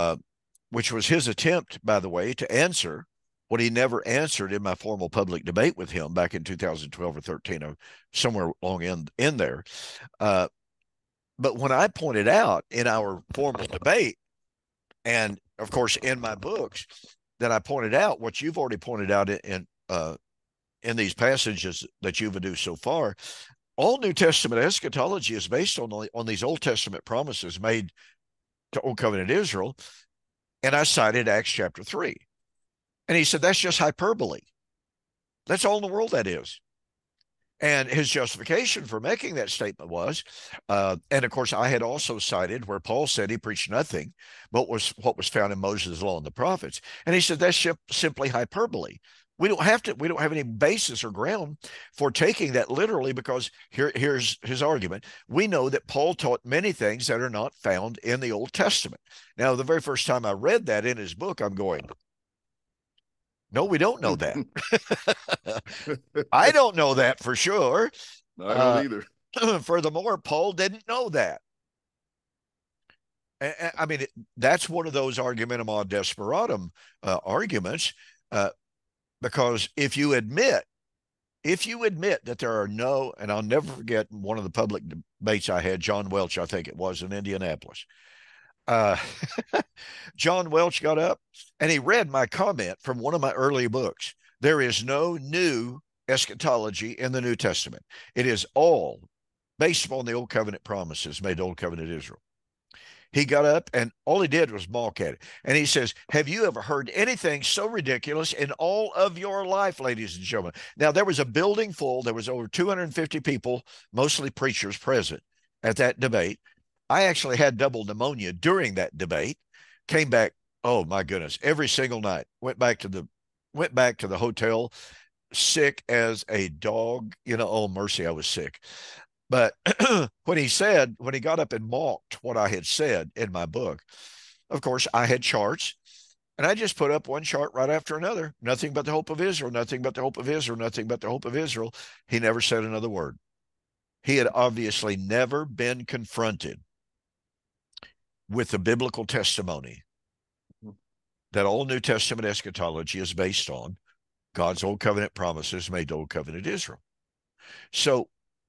his attempt, by the way, to answer what he never answered in my formal public debate with him back in 2012 or 13, or somewhere along in there. But when I pointed out in our formal debate, and of course in my books, that I pointed out what you've already pointed out in these passages that you've adduced so far, all New Testament eschatology is based on these Old Testament promises made to Old Covenant Israel. And I cited Acts chapter 3. And he said, that's just hyperbole. That's all in the world that is. And his justification for making that statement was, and of course, I had also cited where Paul said he preached nothing but what was found in Moses' law and the prophets. And he said that's simply hyperbole. We don't have any basis or ground for taking that literally, because here's his argument. We know that Paul taught many things that are not found in the Old Testament. Now, the very first time I read that in his book, I'm going, no, we don't know that. I don't know that for sure. I don't either. Furthermore, Paul didn't know that. I mean, that's one of those argumentum ad desperatum arguments, because if you admit that there are no, and I'll never forget one of the public debates I had, John Welch, I think it was, in Indianapolis. John Welch got up and he read my comment from one of my early books. There is no new eschatology in the New Testament. It is all based upon the Old Covenant promises made to Old Covenant Israel. He got up and all he did was balk at it. And he says, have you ever heard anything so ridiculous in all of your life, ladies and gentlemen? Now, there was a building full. There was over 250 people, mostly preachers, present at that debate. I actually had double pneumonia during that debate, came back, oh my goodness, every single night, went back to the hotel, sick as a dog, oh mercy, I was sick. But when he got up and mocked what I had said in my book, of course, I had charts, and I just put up one chart right after another. Nothing but the hope of Israel, nothing but the hope of Israel, nothing but the hope of Israel. He never said another word. He had obviously never been confronted with the biblical testimony that all New Testament eschatology is based on God's Old Covenant promises made to Old Covenant Israel. So,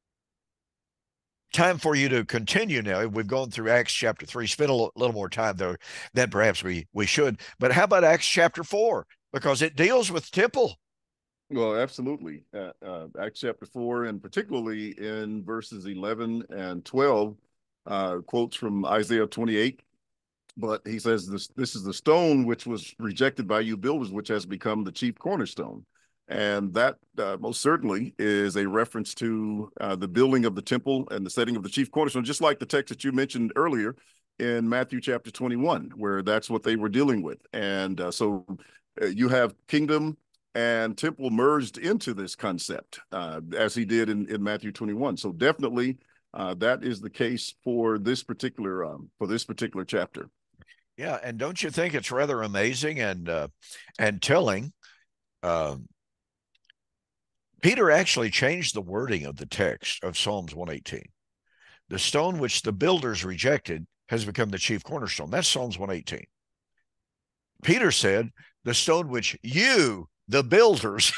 time for you to continue now. We've gone through Acts chapter 3, spent a little more time there than perhaps we should. But how about Acts chapter 4? Because it deals with temple. Well, absolutely. Acts chapter 4, and particularly in verses 11 and 12, quotes from Isaiah 28. But he says, this is the stone which was rejected by you builders, which has become the chief cornerstone. And that most certainly is a reference to the building of the temple and the setting of the chief cornerstone, just like the text that you mentioned earlier in Matthew chapter 21, where that's what they were dealing with. And so you have kingdom and temple merged into this concept, as he did in Matthew 21. So definitely that is the case for this particular chapter. Yeah, and don't you think it's rather amazing and telling Peter actually changed the wording of the text of Psalms 118. The stone which the builders rejected has become the chief cornerstone. That's Psalms 118. Peter said, the stone which you, the builders,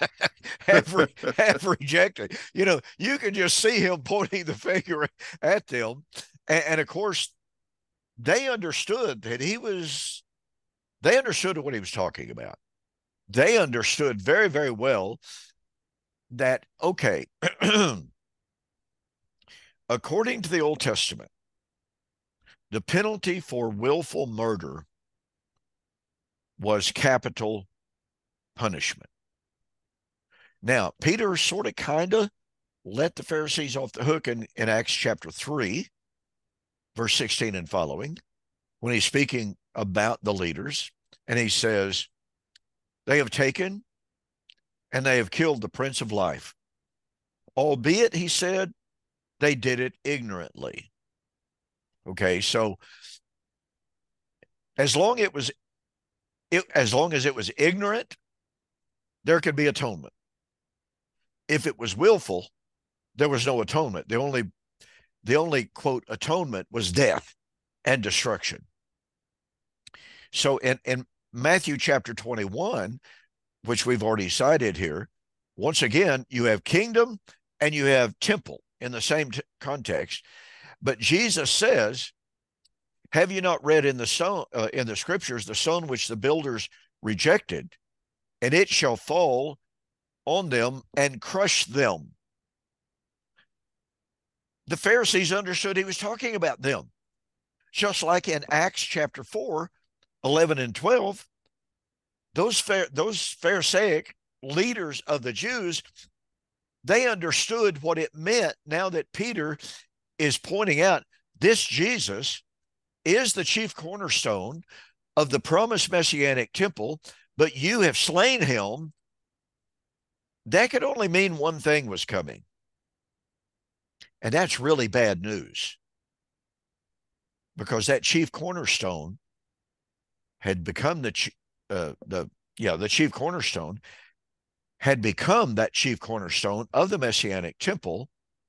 have rejected. You know, you can just see him pointing the finger at them. And of course, they understood that they understood what he was talking about. They understood very, very well that, okay, according to the Old Testament, the penalty for willful murder was capital punishment. Now, Peter sort of kind of let the Pharisees off the hook in Acts chapter 3, verse 16 and following, when he's speaking about the leaders, and he says, they have taken and they have killed the Prince of Life. Albeit, he said, they did it ignorantly. Okay, so as long as it was ignorant, there could be atonement. If it was willful, there was no atonement. The only quote atonement was death and destruction. So in Matthew chapter 21, which we've already cited here, once again, you have kingdom and you have temple in the same context. But Jesus says, have you not read in the scriptures, the stone which the builders rejected, and it shall fall on them and crush them. The Pharisees understood he was talking about them. Just like in Acts chapter 4, 11 and 12, those Pharisaic leaders of the Jews, they understood what it meant now that Peter is pointing out this Jesus is the chief cornerstone of the promised messianic temple, but you have slain him. That could only mean one thing was coming. And that's really bad news. Because that chief cornerstone had become the chief cornerstone had become that chief cornerstone of the messianic temple.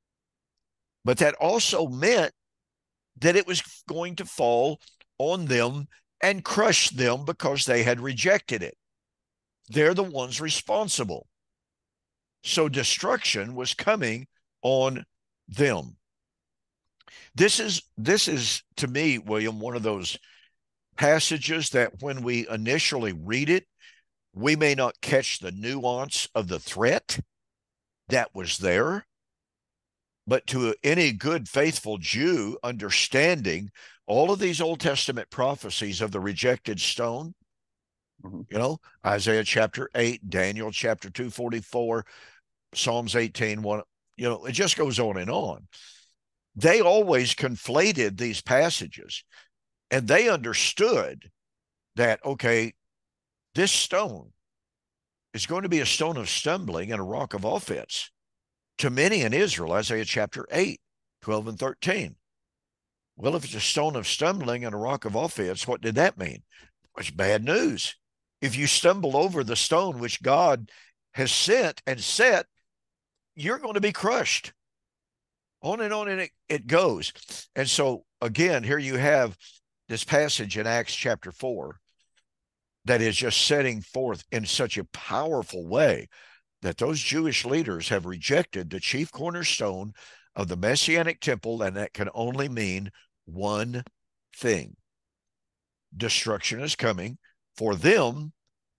But that also meant that it was going to fall on them and crush them because they had rejected it. They're the ones responsible. So destruction was coming on them. This is to me, William, one of those passages that when we initially read it, we may not catch the nuance of the threat that was there. But to any good, faithful Jew, understanding all of these Old Testament prophecies of the rejected stone, you know, Isaiah chapter 8, Daniel chapter 244, Psalms 18, 1, you know, it just goes on and on. They always conflated these passages, and they understood that, okay, this stone is going to be a stone of stumbling and a rock of offense to many in Israel, Isaiah chapter 8, 12 and 13. Well, if it's a stone of stumbling and a rock of offense, what did that mean? It's bad news. If you stumble over the stone which God has sent and set, you're going to be crushed. On and it goes. And so, again, here you have this passage in Acts chapter 4 that is just setting forth in such a powerful way that those Jewish leaders have rejected the chief cornerstone of the Messianic temple, and that can only mean one thing. Destruction is coming for them.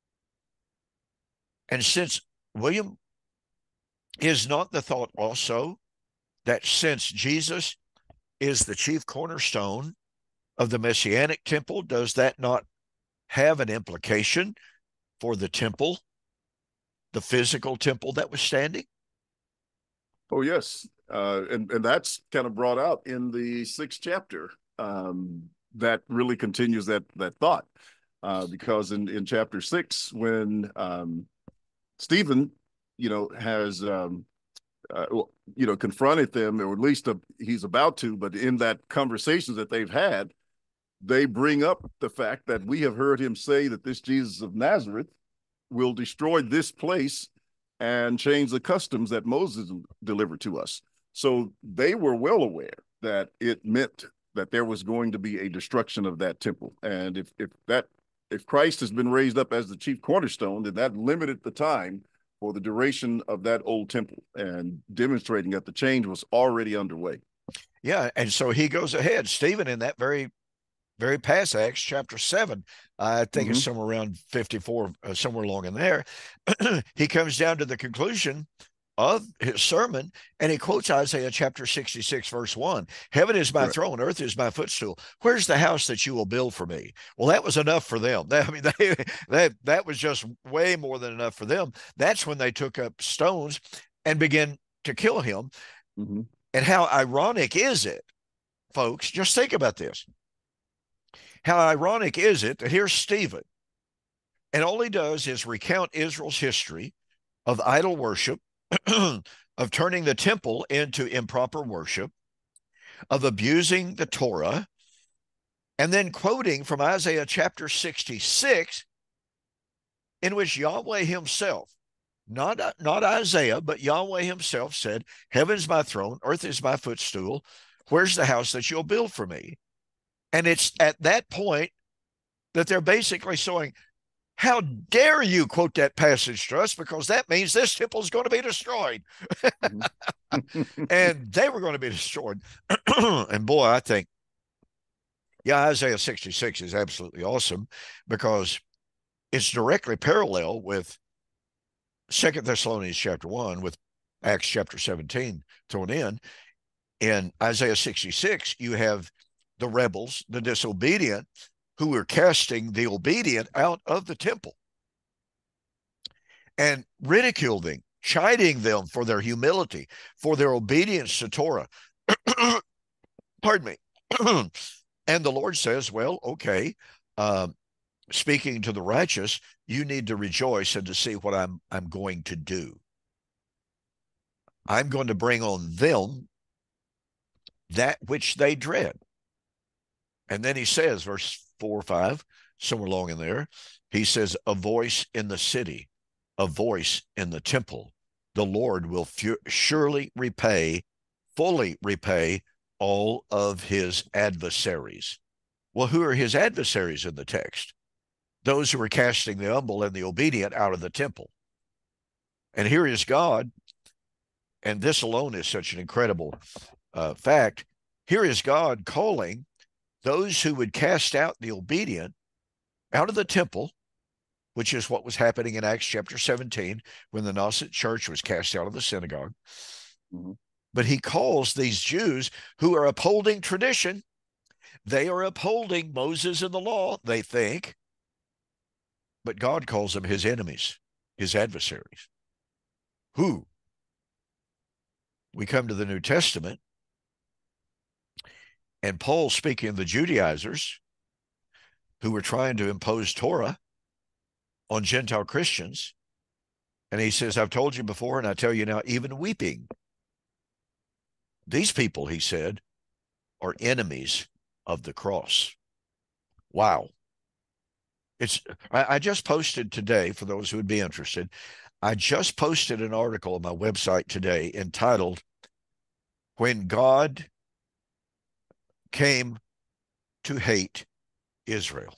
And since, William, is not the thought also that since Jesus is the chief cornerstone of the Messianic temple, does that not have an implication for the temple, the physical temple that was standing? Oh, yes. And that's kind of brought out in the 6th chapter. That really continues that thought. Because in chapter 6, when Stephen, has, confronted them, or at least he's about to, but in that conversations that they've had, they bring up the fact that we have heard him say that this Jesus of Nazareth will destroy this place and change the customs that Moses delivered to us. So they were well aware that it meant that there was going to be a destruction of that temple. And if Christ has been raised up as the chief cornerstone, then that limited the time for the duration of that old temple, and demonstrating that the change was already underway. Yeah, and so he goes ahead, Stephen, in that very past Acts chapter 7, I think it's somewhere around 54, somewhere along in there. He comes down to the conclusion of his sermon, and he quotes Isaiah chapter 66, verse 1. Heaven is my throne, earth is my footstool. Where's the house that you will build for me? Well, that was enough for them. That was just way more than enough for them. That's when they took up stones and began to kill him. And how ironic is it, folks? Just think about this. How ironic is it that here's Stephen, and all he does is recount Israel's history of idol worship, of turning the temple into improper worship, of abusing the Torah, and then quoting from Isaiah chapter 66, in which Yahweh himself, not Isaiah, but Yahweh himself said, heaven's my throne, earth is my footstool. Where's the house that you'll build for me? And it's at that point that they're basically saying, how dare you quote that passage to us, because that means this temple is going to be destroyed. And they were going to be destroyed. And boy, I think, yeah, Isaiah 66 is absolutely awesome, because it's directly parallel with 2 Thessalonians chapter 1, with Acts chapter 17 thrown in. In Isaiah 66, you have the rebels, the disobedient, who were casting the obedient out of the temple and ridiculing, chiding them for their humility, for their obedience to Torah. Pardon me. And the Lord says, well, okay, speaking to the righteous, you need to rejoice and to see what I'm going to do. I'm going to bring on them that which they dread. And then he says, verse 4 or 5, somewhere along in there, he says, a voice in the city, a voice in the temple. The Lord will surely repay, fully repay all of his adversaries. Well, who are his adversaries in the text? Those who are casting the humble and the obedient out of the temple. And here is God, and this alone is such an incredible fact. Here is God calling those who would cast out the obedient out of the temple, which is what was happening in Acts chapter 17 when the Nosset church was cast out of the synagogue. But he calls these Jews who are upholding tradition. They are upholding Moses and the law, they think. But God calls them his enemies, his adversaries. Who? We come to the New Testament, and Paul, speaking of the Judaizers who were trying to impose Torah on Gentile Christians, and he says, I've told you before, and I tell you now, even weeping. These people, he said, are enemies of the cross. Wow. I just posted today, for those who would be interested, I just posted an article on my website today entitled, When God Came to Hate Israel.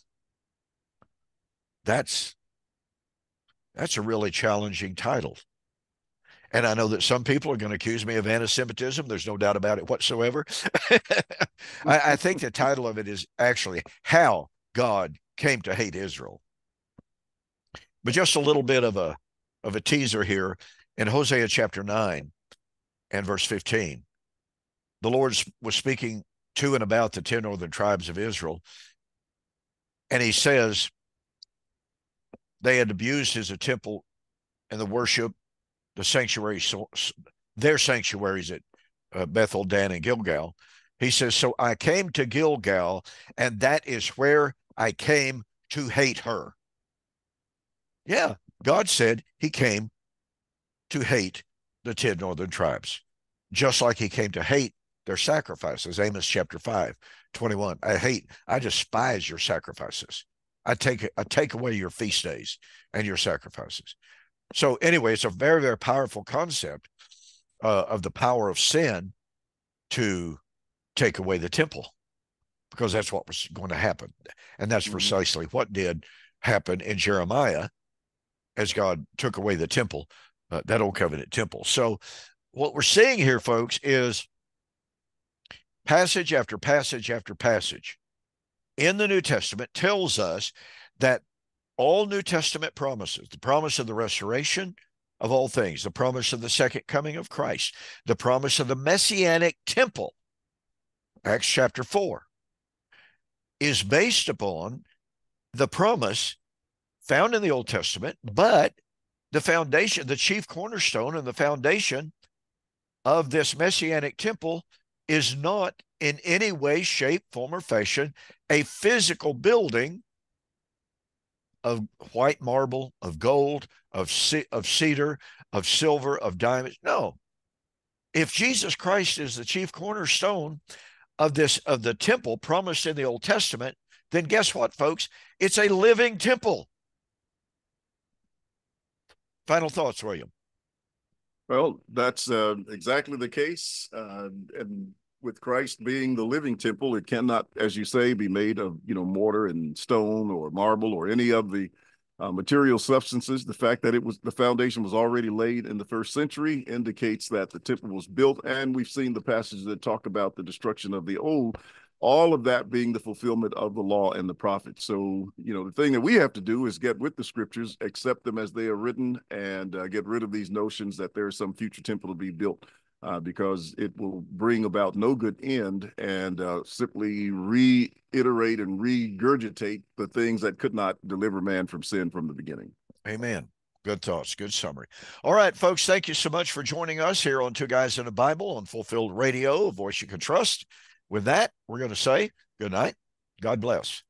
That's a really challenging title. And I know that some people are going to accuse me of anti-Semitism. There's no doubt about it whatsoever. I think the title of it is actually How God Came to Hate Israel. But just a little bit of a teaser here. In Hosea chapter 9 and verse 15, the Lord was speaking to and about the 10 northern tribes of Israel. And he says they had abused his temple and the worship, the sanctuary, their sanctuaries at Bethel, Dan, and Gilgal. He says, so I came to Gilgal, and that is where I came to hate her. Yeah, God said he came to hate the 10 northern tribes, just like he came to hate their sacrifices. Amos chapter 5, 21. I despise your sacrifices. I take away your feast days and your sacrifices. So anyway, it's a very, very powerful concept of the power of sin to take away the temple, because that's what was going to happen. And that's Mhm. precisely what did happen in Jeremiah as God took away the temple, that old covenant temple. So what we're seeing here, folks, is passage after passage after passage in the New Testament tells us that all New Testament promises, the promise of the restoration of all things, the promise of the second coming of Christ, the promise of the messianic temple, Acts chapter 4, is based upon the promise found in the Old Testament, but the foundation, the chief cornerstone and the foundation of this messianic temple is not in any way, shape, form, or fashion a physical building of white marble, of gold, of cedar, of silver, of diamonds. No. If Jesus Christ is the chief cornerstone of the temple promised in the Old Testament, then guess what, folks? It's a living temple. Final thoughts, William. Well, that's exactly the case. And with Christ being the living temple, it cannot, as you say, be made of, mortar and stone or marble or any of the material substances. The fact that the foundation was already laid in the first century indicates that the temple was built, and we've seen the passages that talk about the destruction of the old, all of that being the fulfillment of the law and the prophets. So, the thing that we have to do is get with the scriptures, accept them as they are written, and get rid of these notions that there's some future temple to be built, because it will bring about no good end, and simply reiterate and regurgitate the things that could not deliver man from sin from the beginning. Amen. Good thoughts. Good summary. All right, folks, thank you so much for joining us here on Two Guys in a Bible on Fulfilled Radio, a voice you can trust. With that, we're going to say good night. God bless.